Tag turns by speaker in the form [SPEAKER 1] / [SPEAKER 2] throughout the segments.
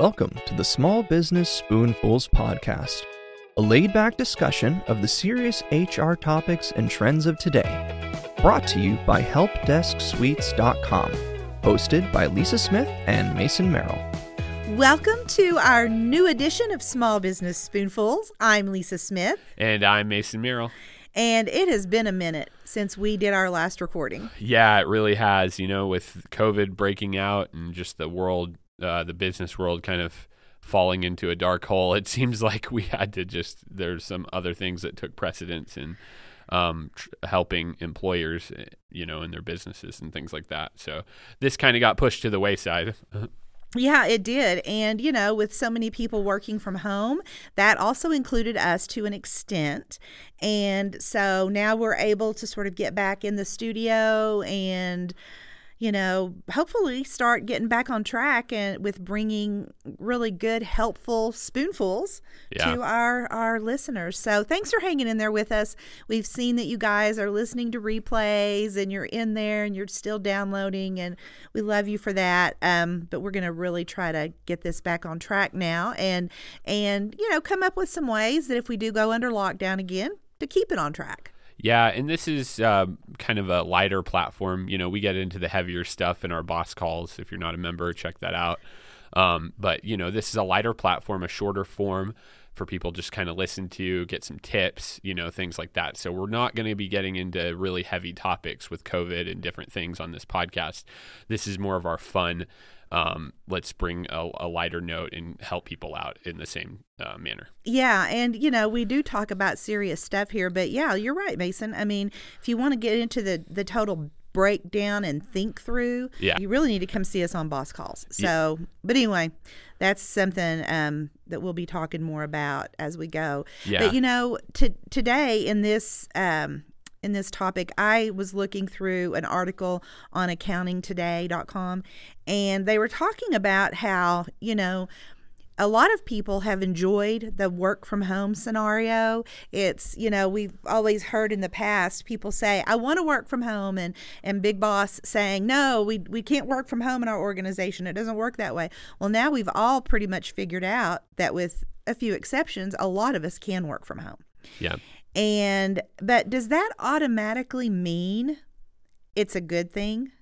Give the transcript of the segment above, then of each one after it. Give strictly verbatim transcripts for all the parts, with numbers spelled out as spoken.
[SPEAKER 1] Welcome to the Small Business Spoonfuls podcast, a laid-back discussion of the serious H R topics and trends of today. Brought to you by help desk suites dot com, hosted by Lisa Smith and Mason Merrill.
[SPEAKER 2] Welcome to our new edition of Small Business Spoonfuls. I'm Lisa Smith.
[SPEAKER 3] And I'm Mason Merrill.
[SPEAKER 2] And it has been a minute since we did our last recording.
[SPEAKER 3] Yeah, it really has. You know, with COVID breaking out and just the world, uh, the business world kind of falling into a dark hole, it seems like we had to just, there's some other things that took precedence in um, tr- helping employers, you know, in their businesses and things like that. So this kind of got pushed to the wayside.
[SPEAKER 2] Yeah, it did. And, you know, with so many people working from home, that also included us to an extent. And so now we're able to sort of get back in the studio and, you know, hopefully start getting back on track and with bringing really good, helpful spoonfuls
[SPEAKER 3] yeah.
[SPEAKER 2] to our, our listeners. So thanks for hanging in there with us. We've seen that you guys are listening to replays and you're in there and you're still downloading, and we love you for that. Um, but we're going to really try to get this back on track now and, and, you know, come up with some ways that if we do go under lockdown again, to keep it on track.
[SPEAKER 3] Yeah, and this is uh, kind of a lighter platform. You know, we get into the heavier stuff in our boss calls. If you're not a member, check that out. Um, but, you know, this is a lighter platform, a shorter form for people just kind of listen to, get some tips, you know, things like that. So we're not going to be getting into really heavy topics with COVID and different things on this podcast. This is more of our fun. Um, let's bring a, a lighter note and help people out in the same uh, manner.
[SPEAKER 2] Yeah. And, you know, we do talk about serious stuff here, but yeah, you're right, Mason. I mean, if you want to get into the, the total breakdown and think through,
[SPEAKER 3] yeah.
[SPEAKER 2] you really need to come see us on Boss Calls. So, yeah. But anyway, that's something um, that we'll be talking more about as we go.
[SPEAKER 3] Yeah.
[SPEAKER 2] But, you know, to, today in this um, in this topic, I was looking through an article on accounting today dot com, and they were talking about how, you know, a lot of people have enjoyed the work from home scenario. It's, you know, we've always heard in the past people say, I want to work from home, and, and Big Boss saying, no, we we can't work from home in our organization. It doesn't work that way. Well, now we've all pretty much figured out that with a few exceptions, a lot of us can work from home.
[SPEAKER 3] Yeah.
[SPEAKER 2] And, but does that automatically mean it's a good thing?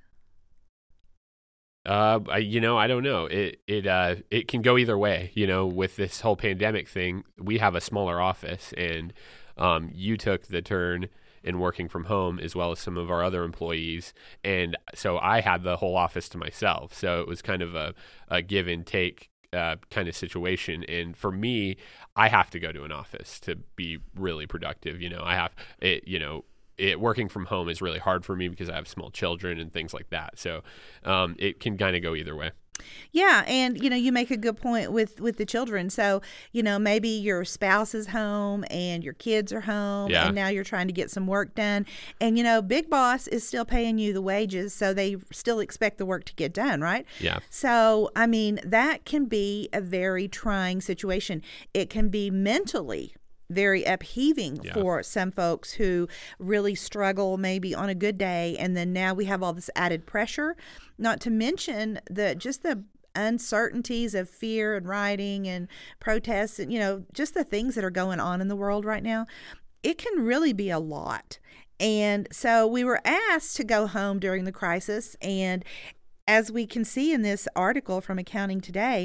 [SPEAKER 3] Uh, I, you know, I don't know. It it uh it can go either way. You know, with this whole pandemic thing, we have a smaller office, and um, you took the turn in working from home as well as some of our other employees, and so I had the whole office to myself. So it was kind of a, a give and take uh, kind of situation. And for me, I have to go to an office to be really productive. You know, I have it. You know. It, working from home is really hard for me because I have small children and things like that. So um, it can kind of go either way.
[SPEAKER 2] Yeah. And, you know, you make a good point with, with the children. So, you know, maybe your spouse is home and your kids are home,
[SPEAKER 3] yeah.
[SPEAKER 2] and now you're trying to get some work done. And, you know, Big Boss is still paying you the wages, so they still expect the work to get done, right?
[SPEAKER 3] Yeah.
[SPEAKER 2] So, I mean, that can be a very trying situation. It can be mentally very upheaving
[SPEAKER 3] yeah.
[SPEAKER 2] for some folks who really struggle maybe on a good day, and then now we have all this added pressure, not to mention the just the uncertainties of fear and rioting and protests and, you know, just the things that are going on in the world right now. It can really be a lot. And so we were asked to go home during the crisis, and as we can see in this article from Accounting Today,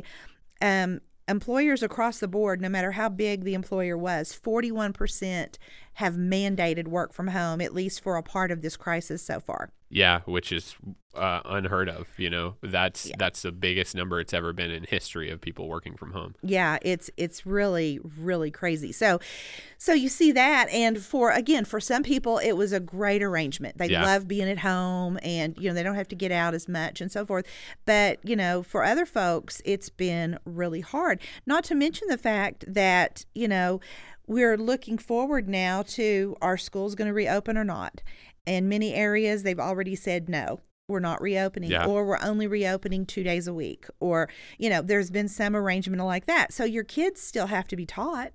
[SPEAKER 2] um employers across the board, no matter how big the employer was, forty-one percent have mandated work from home, at least for a part of this crisis so far.
[SPEAKER 3] Yeah, which is uh, unheard of. You know, that's
[SPEAKER 2] yeah.
[SPEAKER 3] that's the biggest number it's ever been in history of people working from home.
[SPEAKER 2] Yeah, it's it's really, really crazy. So so you see that, and for, again, for some people, it was a great arrangement. They
[SPEAKER 3] yeah.
[SPEAKER 2] love being at home, and, you know, they don't have to get out as much and so forth. But, you know, for other folks, it's been really hard. Not to mention the fact that, you know, we're looking forward now to, are schools going to reopen or not? In many areas, they've already said no, we're not reopening,
[SPEAKER 3] yeah.
[SPEAKER 2] or we're only reopening two days a week, or, you know, there's been some arrangement like that. So your kids still have to be taught.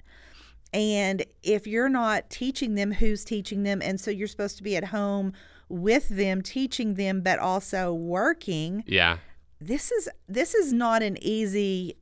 [SPEAKER 2] And if you're not teaching them, who's teaching them? And so you're supposed to be at home with them, teaching them, but also working.
[SPEAKER 3] Yeah.
[SPEAKER 2] This is this is not an easy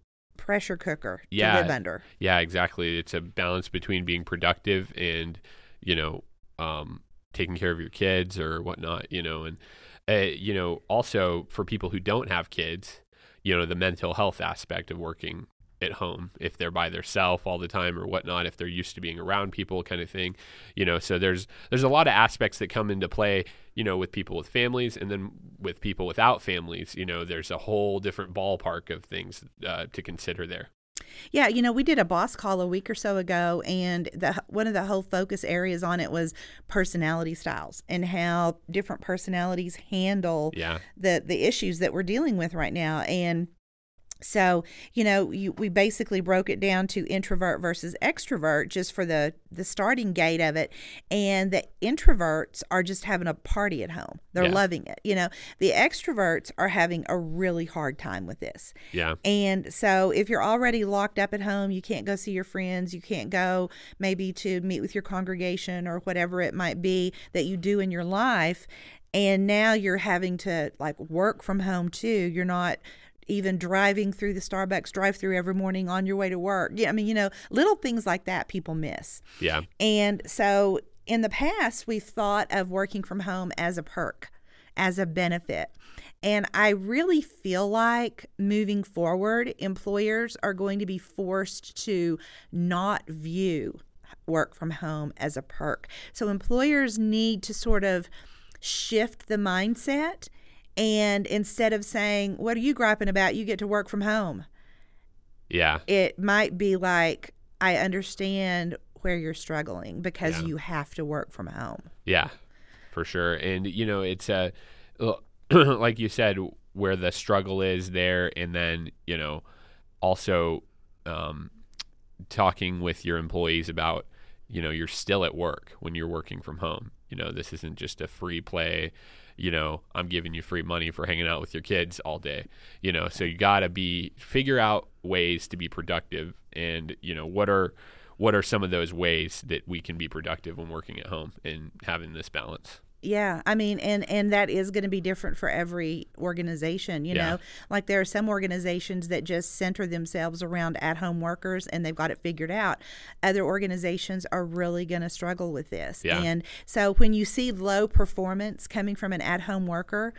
[SPEAKER 2] pressure cooker to
[SPEAKER 3] Yeah.
[SPEAKER 2] live under.
[SPEAKER 3] Yeah, exactly. It's a balance between being productive and, you know, um, taking care of your kids or whatnot, you know, and, uh, you know, also for people who don't have kids, you know, the mental health aspect of working at home, if they're by themselves all the time or whatnot, if they're used to being around people kind of thing, you know, so there's, there's a lot of aspects that come into play, you know, with people with families, and then with people without families, you know, there's a whole different ballpark of things uh, to consider there.
[SPEAKER 2] Yeah, you know, we did a boss call a week or so ago, and the one of the whole focus areas on it was personality styles and how different personalities handle
[SPEAKER 3] Yeah.
[SPEAKER 2] the the issues that we're dealing with right now. And so, you know, you, we basically broke it down to introvert versus extrovert just for the, the starting gate of it. And the introverts are just having a party at home. They're
[SPEAKER 3] Yeah.
[SPEAKER 2] loving it. You know, the extroverts are having a really hard time with this.
[SPEAKER 3] Yeah.
[SPEAKER 2] And so if you're already locked up at home, you can't go see your friends, you can't go maybe to meet with your congregation or whatever it might be that you do in your life. And now you're having to like work from home too. You're not even driving through the Starbucks drive-through every morning on your way to work. Yeah, I mean, you know, little things like that people miss.
[SPEAKER 3] Yeah.
[SPEAKER 2] And so in the past, we've thought of working from home as a perk, as a benefit. And I really feel like moving forward, employers are going to be forced to not view work from home as a perk. So employers need to sort of shift the mindset. And instead of saying, what are you griping about? You get to work from home.
[SPEAKER 3] Yeah.
[SPEAKER 2] It might be like, I understand where you're struggling because
[SPEAKER 3] Yeah.
[SPEAKER 2] you have to work from home.
[SPEAKER 3] Yeah, for sure. And, you know, it's uh, like you said, where the struggle is there. And then, you know, also um, talking with your employees about, you know, you're still at work when you're working from home. You know, this isn't just a free play. You know, I'm giving you free money for hanging out with your kids all day, you know, so you got to be, figure out ways to be productive. And, you know, what are, what are some of those ways that we can be productive when working at home and having this balance?
[SPEAKER 2] Yeah, I mean, and, and that is going to be different for every organization, you
[SPEAKER 3] Yeah.
[SPEAKER 2] know, like there are some organizations that just center themselves around at-home workers and they've got it figured out. Other organizations are really going to struggle with this.
[SPEAKER 3] Yeah.
[SPEAKER 2] And so when you see low performance coming from an at-home worker,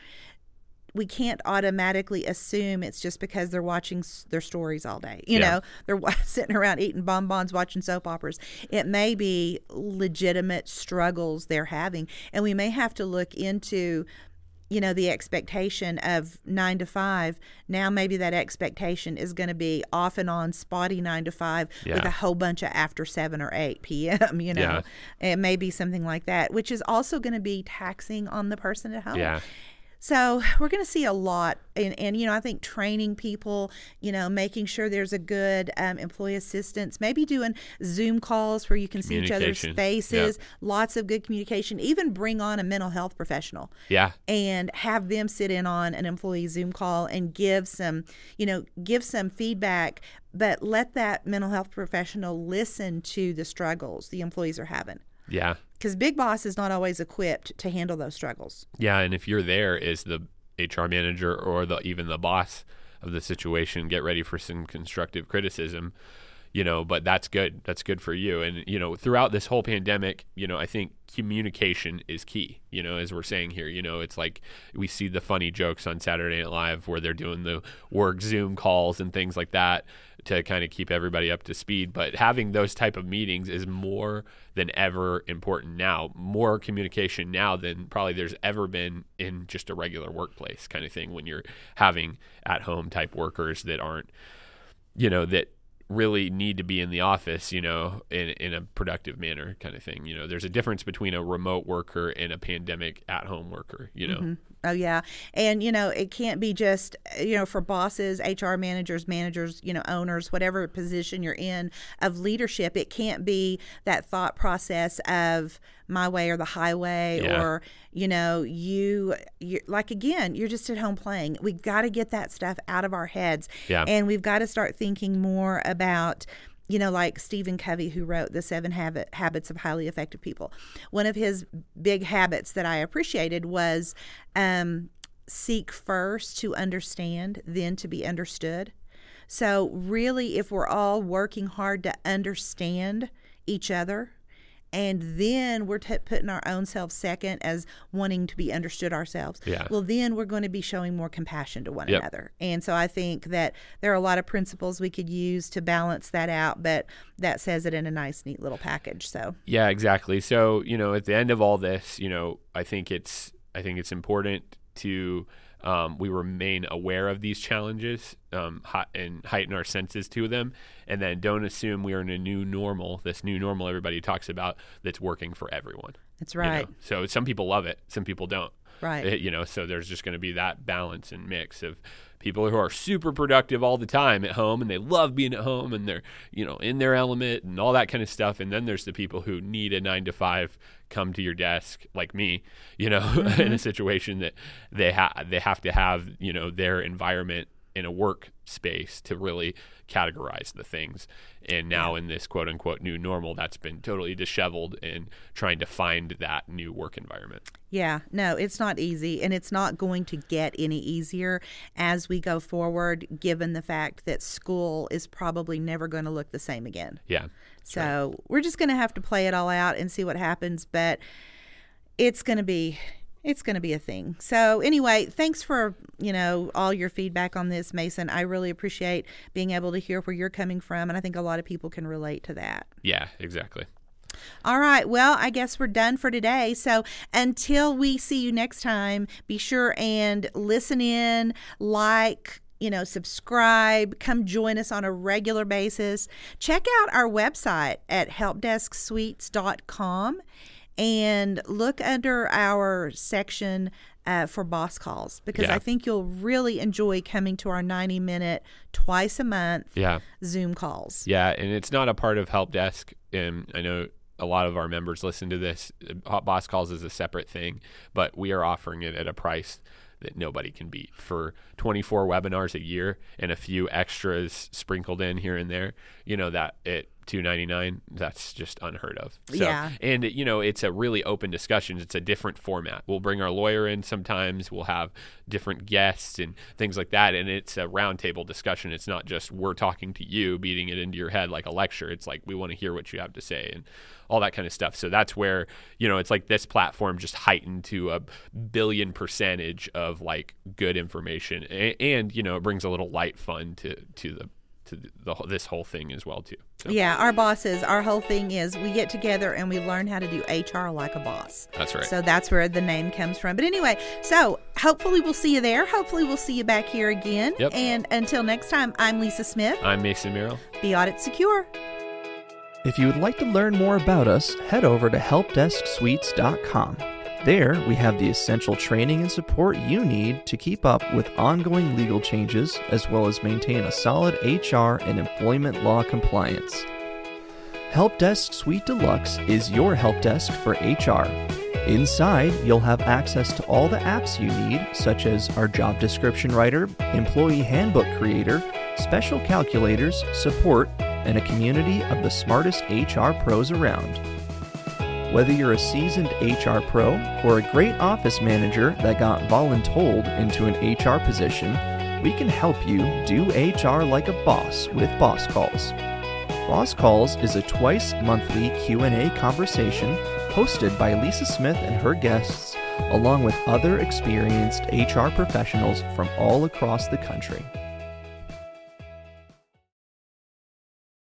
[SPEAKER 2] we can't automatically assume it's just because they're watching s- their stories all day. You
[SPEAKER 3] Yeah.
[SPEAKER 2] know, they're wa- sitting around eating bonbons, watching soap operas. It may be legitimate struggles they're having. And we may have to look into, you know, the expectation of nine to five. Now maybe that expectation is going to be off and on spotty nine to five with
[SPEAKER 3] Yeah.
[SPEAKER 2] a whole bunch of after seven or eight p.m., you know.
[SPEAKER 3] Yeah.
[SPEAKER 2] It may be something like that, which is also going to be taxing on the person at home.
[SPEAKER 3] Yeah.
[SPEAKER 2] So we're going to see a lot. And, and, you know, I think training people, you know, making sure there's a good um, employee assistance, maybe doing Zoom calls where you can see each other's
[SPEAKER 3] Communication.
[SPEAKER 2] faces,
[SPEAKER 3] Yep.
[SPEAKER 2] lots of good communication, even bring on a mental health professional
[SPEAKER 3] Yeah.
[SPEAKER 2] and have them sit in on an employee Zoom call and give some, you know, give some feedback, but let that mental health professional listen to the struggles the employees are having.
[SPEAKER 3] Yeah.
[SPEAKER 2] Because Big Boss is not always equipped to handle those struggles.
[SPEAKER 3] Yeah. And if you're there as the H R manager or the, even the boss of the situation, get ready for some constructive criticism, you know, but that's good. That's good for you. And, you know, throughout this whole pandemic, you know, I think communication is key, you know, as we're saying here, you know, it's like we see the funny jokes on Saturday Night Live where they're doing the work Zoom calls and things like that to kind of keep everybody up to speed. But having those type of meetings is more than ever important now, more communication now than probably there's ever been in just a regular workplace kind of thing when you're having at home type workers that aren't, you know, that really need to be in the office, you know, in in a productive manner kind of thing. You know, there's a difference between a remote worker and a pandemic at-home worker, you know.
[SPEAKER 2] Mm-hmm. Oh, yeah. And, you know, it can't be just, you know, for bosses, H R managers, managers, you know, owners, whatever position you're in of leadership, it can't be that thought process of my way or the highway
[SPEAKER 3] Yeah.
[SPEAKER 2] or, you know, you, you like, again, you're just at home playing. We've got to get that stuff out of our heads.
[SPEAKER 3] Yeah.
[SPEAKER 2] And we've got to start thinking more about, you know, like Stephen Covey, who wrote The Seven Habit, Habits of Highly Effective People. One of his big habits that I appreciated was um, seek first to understand, then to be understood. So really, if we're all working hard to understand each other, and then we're t- putting our own selves second as wanting to be understood ourselves,
[SPEAKER 3] Yeah.
[SPEAKER 2] well, then we're going to be showing more compassion to one
[SPEAKER 3] Yep.
[SPEAKER 2] another. And so I think that there are a lot of principles we could use to balance that out, but that says it in a nice, neat little package. So
[SPEAKER 3] Yeah, exactly. So, you know, at the end of all this, you know, I think it's I think it's important to um, we remain aware of these challenges um, hi- and heighten our senses to them, and then don't assume we are in a new normal, this new normal everybody talks about, that's working for everyone.
[SPEAKER 2] that's
[SPEAKER 3] you
[SPEAKER 2] right.
[SPEAKER 3] know? So some people love it, some people don't.
[SPEAKER 2] Right.
[SPEAKER 3] It- you know, so there's just going to be that balance and mix of people who are super productive all the time at home and they love being at home and they're, you know, in their element and all that kind of stuff. And then there's the people who need a nine to five, come to your desk like me, you know,
[SPEAKER 2] Mm-hmm.
[SPEAKER 3] in a situation that they have, they have to have, you know, their environment in a work space to really categorize the things. And now in this quote unquote new normal, that's been totally disheveled and trying to find that new work environment.
[SPEAKER 2] Yeah, no, it's not easy, and it's not going to get any easier as we go forward, given the fact that school is probably never going to look the same again.
[SPEAKER 3] Yeah.
[SPEAKER 2] So we're just going to have to play it all out and see what happens, but it's going to be it's going to be a thing. So anyway, thanks for, you know, all your feedback on this, Mason. I really appreciate being able to hear where you're coming from, and I think a lot of people can relate to that.
[SPEAKER 3] Yeah, exactly.
[SPEAKER 2] All right. Well, I guess we're done for today. So until we see you next time, be sure and listen in, like, you know, subscribe, come join us on a regular basis. Check out our website at help desk suites dot com and look under our section uh, for boss calls, because
[SPEAKER 3] Yeah.
[SPEAKER 2] I think you'll really enjoy coming to our ninety minute, twice a month
[SPEAKER 3] Yeah.
[SPEAKER 2] Zoom calls.
[SPEAKER 3] Yeah. And it's not a part of Help Desk. And I know a lot of our members listen to this. Hot Boss Calls is a separate thing, but we are offering it at a price that nobody can beat for twenty-four webinars a year and a few extras sprinkled in here and there. You know, that at two ninety-nine, that's just unheard of. So,
[SPEAKER 2] Yeah.
[SPEAKER 3] And, you know, it's a really open discussion. It's a different format. We'll bring our lawyer in sometimes. We'll have different guests and things like that. And it's a roundtable discussion. It's not just we're talking to you, beating it into your head like a lecture. It's like we want to hear what you have to say and all that kind of stuff. So that's where, you know, it's like this platform just heightened to a billion percentage of like good information. And, and you know, it brings a little light fun to, to the to the, this whole thing as well too. So,
[SPEAKER 2] Yeah, our bosses, our whole thing is we get together and we learn how to do H R like a boss.
[SPEAKER 3] That's right.
[SPEAKER 2] So that's where the name comes from. But anyway, so hopefully we'll see you there. Hopefully we'll see you back here again.
[SPEAKER 3] Yep.
[SPEAKER 2] And until next time, I'm Lisa Smith.
[SPEAKER 3] I'm Mason Merrill.
[SPEAKER 2] Be Audit Secure.
[SPEAKER 1] If you would like to learn more about us, head over to help desk suites dot com. There, we have the essential training and support you need to keep up with ongoing legal changes, as well as maintain a solid H R and employment law compliance. Help Desk Suite Deluxe is your help desk for H R. Inside, you'll have access to all the apps you need, such as our job description writer, employee handbook creator, special calculators, support, and a community of the smartest H R pros around. Whether you're a seasoned H R pro or a great office manager that got voluntold into an H R position, we can help you do H R like a boss with Boss Calls. Boss Calls is a twice-monthly Q and A conversation hosted by Lisa Smith and her guests, along with other experienced H R professionals from all across the country.